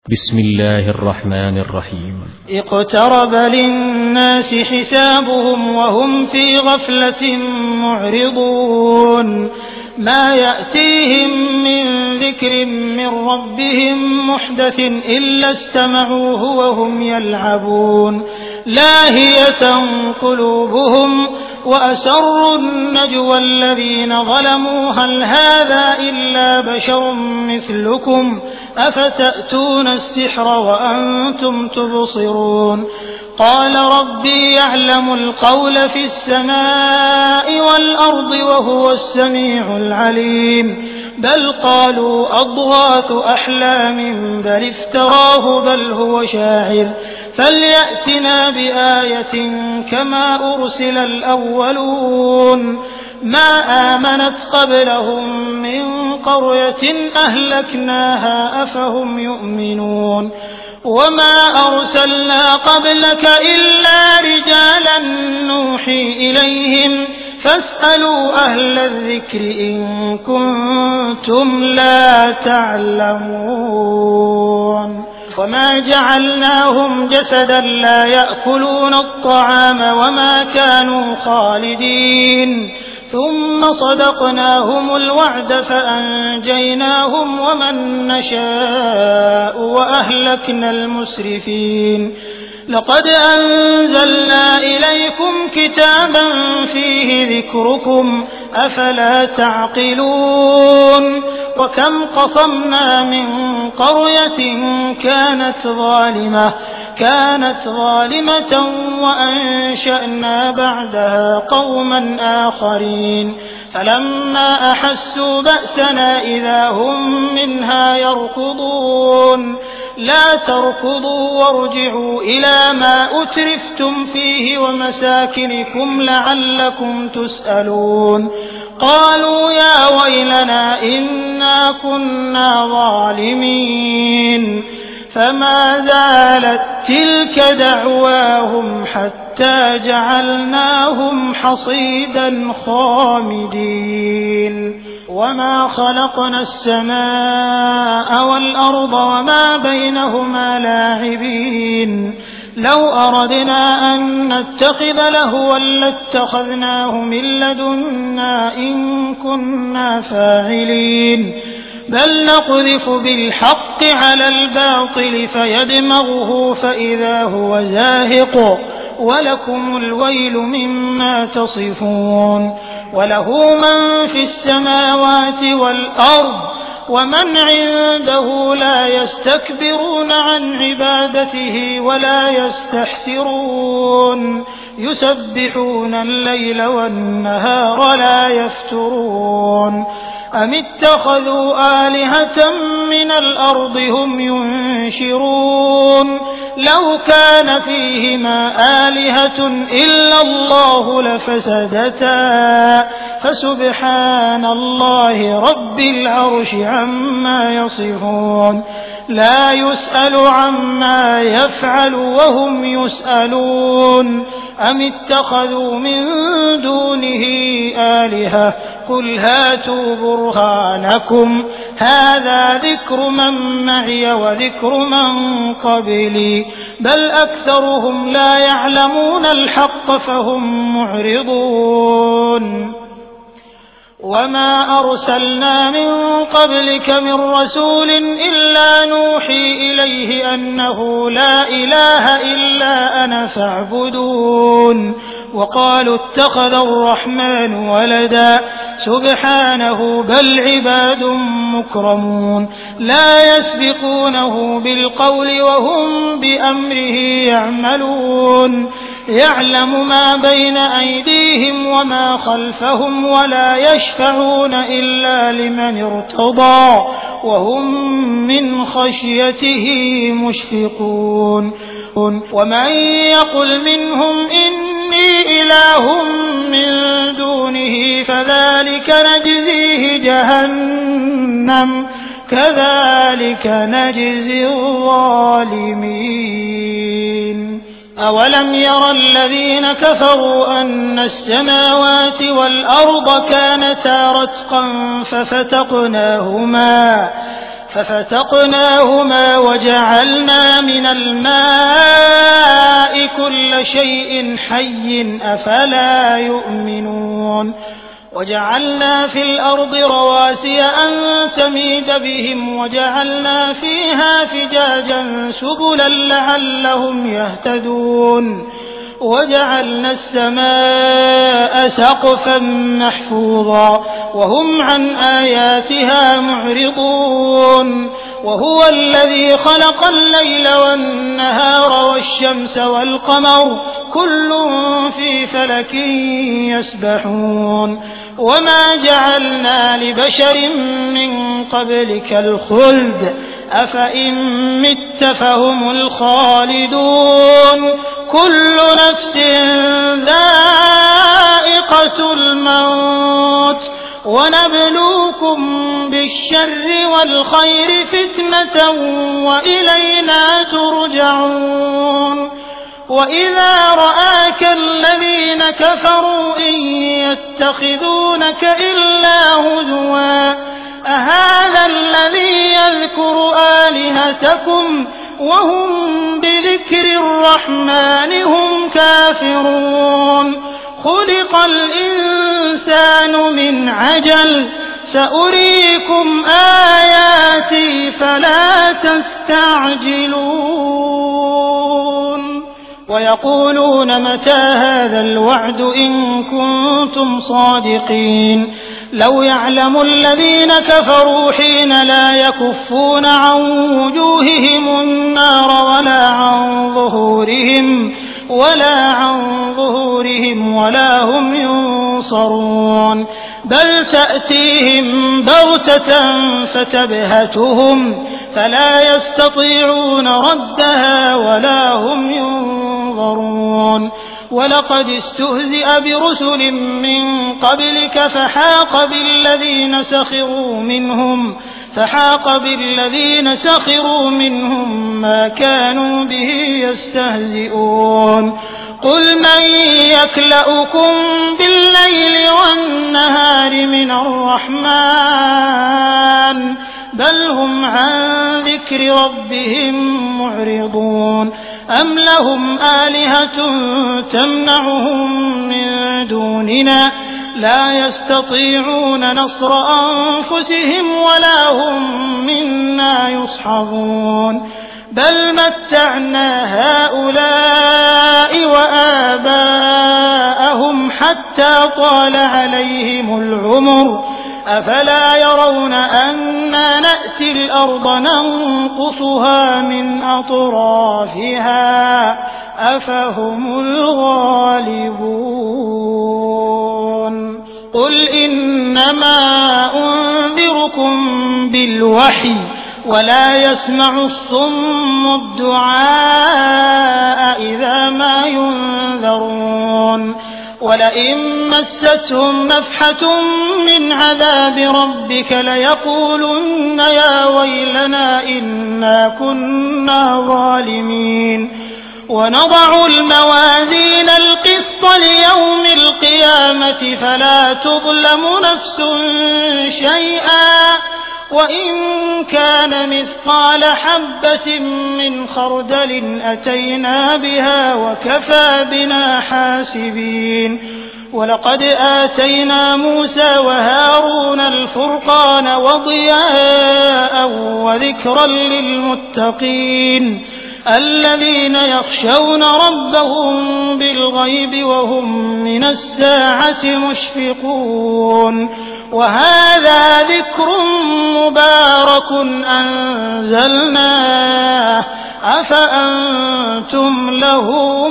بسم الله الرحمن الرحيم. اقترب للناس حسابهم وهم في غفلة معرضون ما يأتيهم من ذكر من ربهم محدث إلا استمعوه وهم يلعبون لاهية قلوبهم وأسروا النجوى الذين ظلموا هل هذا إلا بشر مثلكم أفتأتون السحر وأنتم تبصرون قال ربي يعلم القول في السماء والأرض وهو السميع العليم بل قالوا أضغاث أحلام بل افتراه بل هو شاعر فليأتنا بآية كما أرسل الأولون ما آمنت قبلهم من قرية أهلكناها أفهم يؤمنون وما أرسلنا قبلك إلا رجالا نوحي إليهم فاسألوا أهل الذكر إن كنتم لا تعلمون وما جعلناهم جسدا لا يأكلون الطعام وما كانوا خالدين ثم صدقناهم الوعد فأنجيناهم ومن نشاء وأهلكنا المسرفين لقد أنزلنا إليكم كتابا فيه ذكركم أفلا تعقلون وكم قصمنا من قرية كانت ظالمة وأنشأنا بعدها قوما آخرين فلما أحسوا بأسنا إذا هم منها يركضون لا تركضوا وارجعوا إلى ما أترفتم فيه ومساكنكم لعلكم تسألون قالوا يا ويلنا إنا كنا ظالمين فما زالت تلك دعواهم حتى جعلناهم حصيدا خامدين وما خلقنا السماء والأرض وما بينهما لاعبين لو أردنا أن نتخذ لهوا لاتخذناه من لدنا إن كنا فاعلين بل نقذف بالحق على الباطل فيدمغه فإذا هو زاهق ولكم الويل مما تصفون وله من في السماوات والأرض ومن عنده لا يستكبرون عن عبادته ولا يستحسرون يسبحون الليل والنهار لا يفترون أم اتخذوا آلهة من الأرض هم ينشرون لو كان فيهما آلهة إلا الله لفسدتا فسبحان الله رب العرش عما يصفون لا يسأل عما يفعل وهم يسألون أم اتخذوا من دونه آلهة قل هاتوا برهانكم هذا ذكر من معي وذكر من قبلي بل أكثرهم لا يعلمون الحق فهم معرضون وما أرسلنا من قبلك من رسول إلا نوحي إليه أنه لا إله إلا أنا فاعبدون وقالوا اتخذ الرحمن ولدا سبحانه بل عباد مكرمون لا يسبقونه بالقول وهم بأمره يعملون يعلم ما بين أيديهم وما خلفهم ولا يشفعون إلا لمن ارتضى وهم من خشيته مشفقون ومن يقل منهم إني إله من دونه فذلك نجزيه جهنم كذلك نجزي الظالمين أولم ير الذين كفروا أن السماوات والأرض كانتا رتقا ففتقناهما وجعلنا من الماء كل شيء حي أفلا يؤمنون وجعلنا في الأرض رواسي أن تميد بهم وجعلنا فيها فجاجا سبلا لعلهم يهتدون وجعلنا السماء سقفا محفوظا وهم عن آياتها معرضون وهو الذي خلق الليل والنهار والشمس والقمر كل في فلك يسبحون وما جعلنا لبشر من قبلك الخلد أفإن مت فهم الخالدون كل نفس ذائقة الموت ونبلوكم بالشر والخير فتنة وإلينا ترجعون وإذا رآك الذين كفروا إن يتخذونك إلا هزوا أهذا الذي يذكر آلهتكم وهم بذكر الرحمن هم كافرون خلق الإنسان من عجل سأريكم آياتي فلا تستعجلون ويقولون متى هذا الوعد إن كنتم صادقين لو يعلم الذين كفروا حين لا يكفون عن وجوههم النار ولا عن ظهورهم ولا هم ينصرون بل تأتيهم بغتة فتبهتهم فلا يستطيعون ردها ولا هم ينظرون ولقد استهزئ برسل من قبلك فحاق بالذين سخروا منهم ما كانوا به يستهزئون قل من يكلؤكم بالليل والنهار من الرحمن بل هم عن ذكر ربهم معرضون أم لهم آلهة تمنعهم من دوننا لا يستطيعون نصر أنفسهم ولا هم منا يصحبون بل متعنا هؤلاء وآباءهم حتى طال عليهم العمر أفلا يرون أنا نأتي الأرض ننقصها من أطرافها أفهم الغالبون قل إنما أنذركم بالوحي ولا يسمع الصم الدعاء إذا ما ينذرون ولئن مستهم نفحة من عذاب ربك ليقولن يا ويلنا إنا كنا ظالمين ونضع الموازين القسط ليوم القيامة فلا تظلم نفس شيئا وإن كان مثقال حبة من خردل أتينا بها وكفى بنا حاسبين ولقد آتينا موسى وهارون الفرقان وضياء وذكرا للمتقين الذين يخشون ربهم بالغيب وهم من الساعة مشفقون وهذا ذكر مبارك أنزلناه أفأنتم له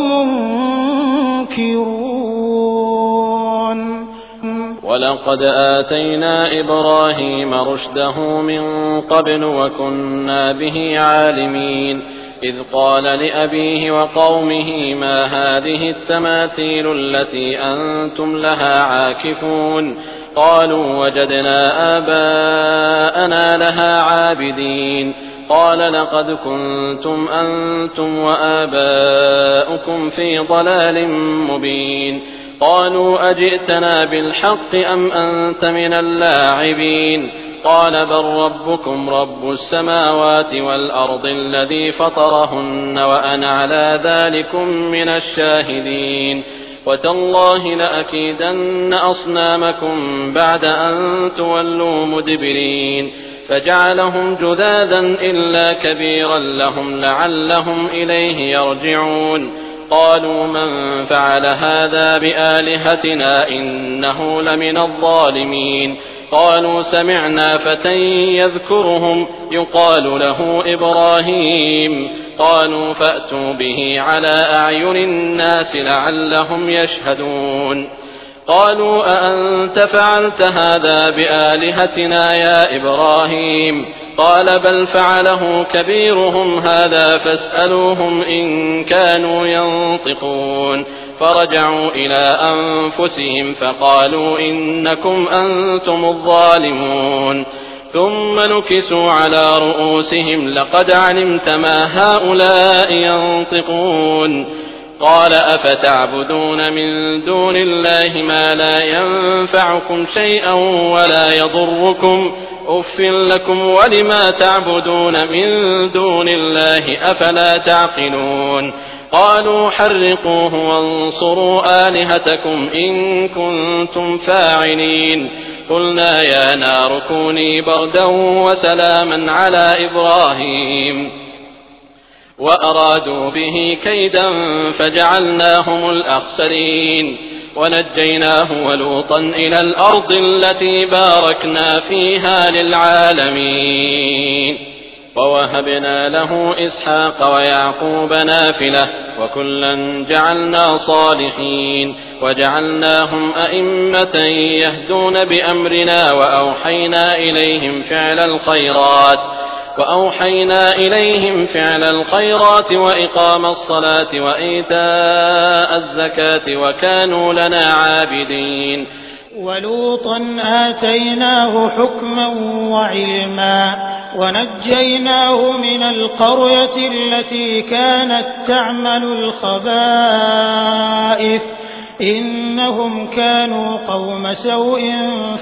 منكرون ولقد آتينا إبراهيم رشده من قبل وكنا به عالمين إذ قال لأبيه وقومه ما هذه التماثيل التي أنتم لها عاكفون قالوا وجدنا آباءنا لها عابدين قال لقد كنتم أنتم وآباؤكم في ضلال مبين قالوا أجئتنا بالحق أم أنت من اللاعبين قال بل ربكم رب السماوات والأرض الذي فطرهن وأنا على ذلكم من الشاهدين وتالله لأكيدن أصنامكم بعد أن تولوا مدبرين فجعلهم جذاذا إلا كبيرا لهم لعلهم إليه يرجعون قالوا من فعل هذا بآلهتنا إنه لمن الظالمين قالوا سمعنا فتى يذكرهم يقال له إبراهيم قالوا فأتوا به على أعين الناس لعلهم يشهدون قالوا أأنت فعلت هذا بآلهتنا يا إبراهيم قال بل فعله كبيرهم هذا فاسألوهم إن كانوا ينطقون فرجعوا إلى أنفسهم فقالوا إنكم أنتم الظالمون ثم نكسوا على رؤوسهم لقد علمت ما هؤلاء ينطقون قال أفتعبدون من دون الله ما لا ينفعكم شيئا ولا يضركم أف لكم ولما تعبدون من دون الله أفلا تعقلون قالوا حرقوه وانصروا آلهتكم إن كنتم فاعلين قلنا يا نار كوني بردا وسلاما على إبراهيم وأرادوا به كيدا فجعلناهم الأخسرين ونجيناه ولوطا إلى الأرض التي باركنا فيها للعالمين ووهبنا له إسحاق ويعقوب نافلة وكلا جعلنا صالحين وجعلناهم أئمة يهدون بأمرنا وأوحينا إليهم فعل الخيرات وإقام الصلاة وإيتاء الزكاة وكانوا لنا عابدين ولوطا آتيناه حكما وعلما ونجيناه من القرية التي كانت تعمل الخبائث إنهم كانوا قوم سوء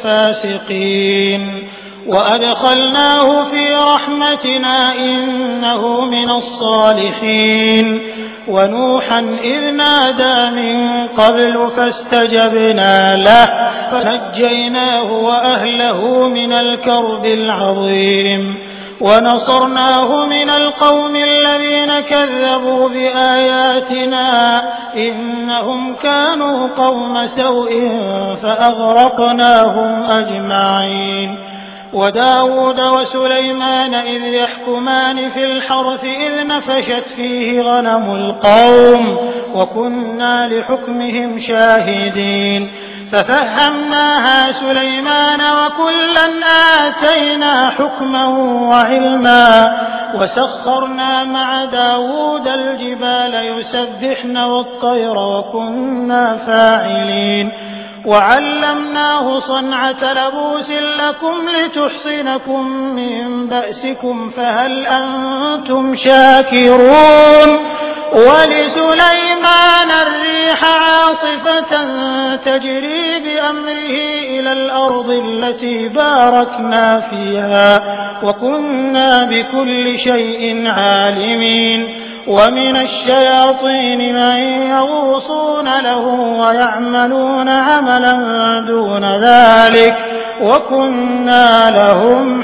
فاسقين وأدخلناه في رحمتنا إنه من الصالحين ونوحا إذ نادى من قبل فاستجبنا له فنجيناه وأهله من الكرب العظيم ونصرناه من القوم الذين كذبوا بآياتنا إنهم كانوا قوم سوء فأغرقناهم أجمعين وداود وسليمان إذ يحكمان في الحرث إذ نفشت فيه غنم القوم وكنا لحكمهم شاهدين ففهمناها سليمان وكلا آتينا حكما وعلما وسخرنا مع داود الجبال يسبحن والطير وكنا فاعلين وعلمناه صنعة لبوس لكم لتحصنكم من بأسكم فهل أنتم شاكرون ولسليمان الريح عاصفة تجري بأمره إلى الأرض التي باركنا فيها وكنا بكل شيء عالمين ومن الشياطين من يغوصون له ويعملون عملا دون ذلك وكنا لهم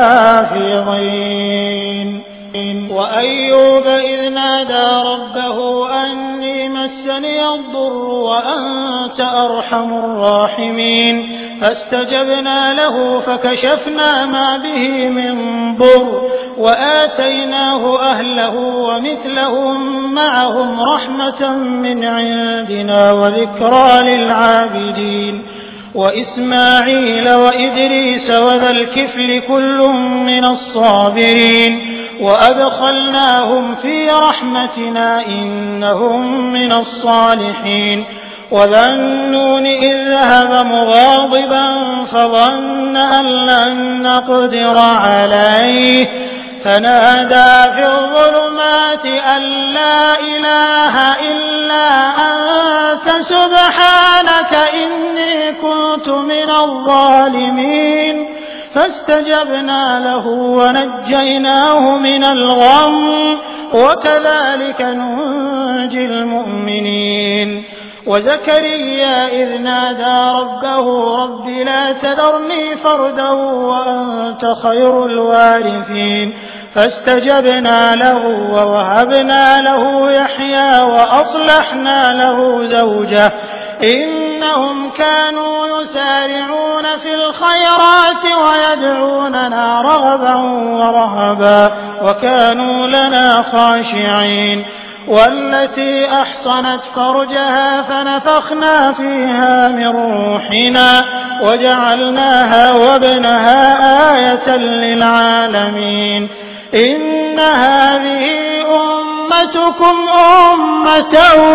حافظين وأيوب إذ نادى ربه أني مسني الضر وأنت أرحم الراحمين فاستجبنا له فكشفنا ما به من ضر وآتيناه أهله ومثلهم معهم رحمة من عندنا وذكرى للعابدين وإسماعيل وإدريس وذا الكفل كل من الصابرين وأدخلناهم في رحمتنا إنهم من الصالحين وذا النون إذ ذهب مغاضبا فظن أن لن نقدر عليه فنادى في الظلمات أن لا إله إلا أنت سبحانك سبحانك إني كنت من الظالمين فاستجبنا له ونجيناه من الغم وكذلك ننجي المؤمنين وزكريا إذ نادى ربه رب لا تذرني فردا وأنت خير الوارثين فاستجبنا له ووهبنا له يحيى وأصلحنا له زوجه إنهم كانوا يسارعون في الخيرات ويدعوننا رغبا ورهبا وكانوا لنا خاشعين والتي أحصنت فرجها فنفخنا فيها من روحنا وجعلناها وابنها آية للعالمين إن هذه أمتكم أمة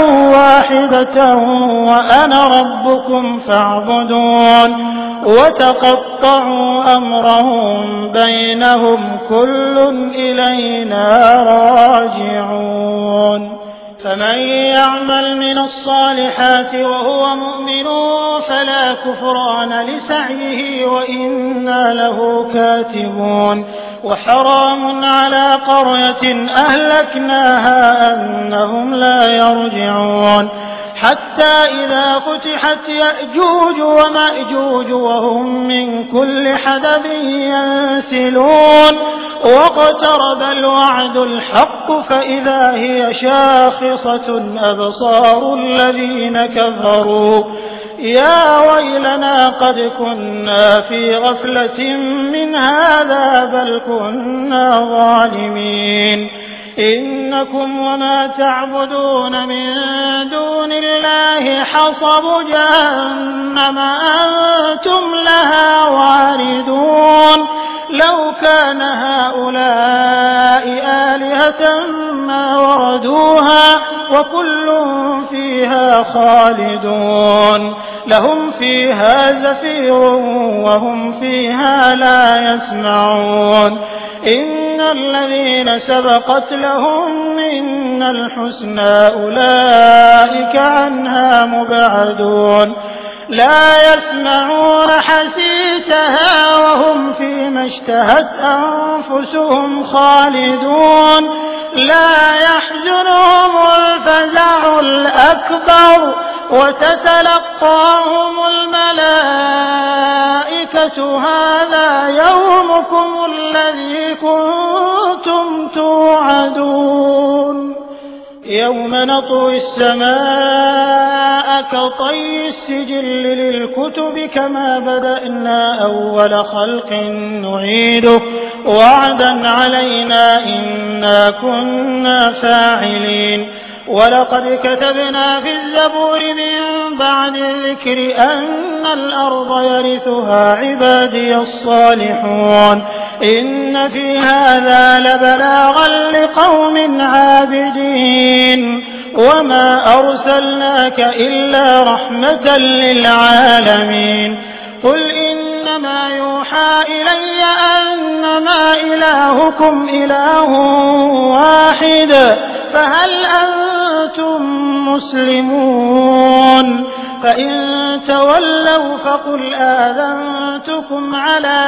واحدة وأنا ربكم فاعبدون وتقطعوا أمرهم بينهم كل إلينا راجعون فمن يعمل من الصالحات وهو مؤمن فلا كفران لسعيه وإنا له كاتبون وحرام على قرية أهلكناها أنهم لا يرجعون حتى إذا فتحت يأجوج ومأجوج وهم من كل حدب ينسلون واقترب الوعد الحق فإذا هي شاخصة أبصار الذين كفروا يا ويلنا قد كنا في غفلة من هذا بل كنا ظالمين إنكم وما تعبدون من دون الله حصب جهنم أنتم لها واردون لو كان هؤلاء آلهة ما وردوها وكل فيها خالدون لهم فيها زفير وهم فيها لا يسمعون إن الذين سبقت لهم منا الحسنى أولئك عنها مبعدون لا يسمعون حسيسها وهم فيما اشتهت أنفسهم خالدون لا يحزنهم الفزع الأكبر وتتلقاهم الملائكة هذا يومكم الذي كنتم توعدون يوم نطوي السماء كطي السجل للكتب كما بدأنا أول خلق نعيده وعدا علينا إنا كنا فاعلين ولقد كتبنا في الزبور من بعد الذكر أن الأرض يرثها عبادي الصالحون إن في هذا لبلاغا لقوم عابدين وما أرسلناك إلا رحمة للعالمين قل إنما يوحى إلي أنما إلهكم إله واحد فهل أنتم مسلمون فإن تولوا فقل آذنتكم على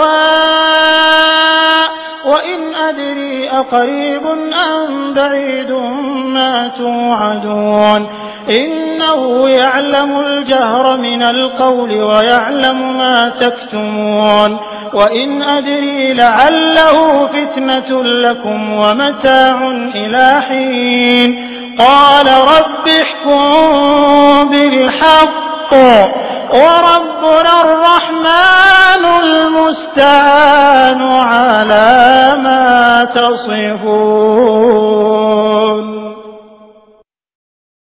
سواء وإن أدري أقريب أم بعيد ما توعدون إنه يعلم الجهر من القول ويعلم ما تكتمون وإن أدري لعله فتنة لكم ومتاع إلى حين قال رب احكم بالحق وربنا الرحمن المستعان على ما تصفون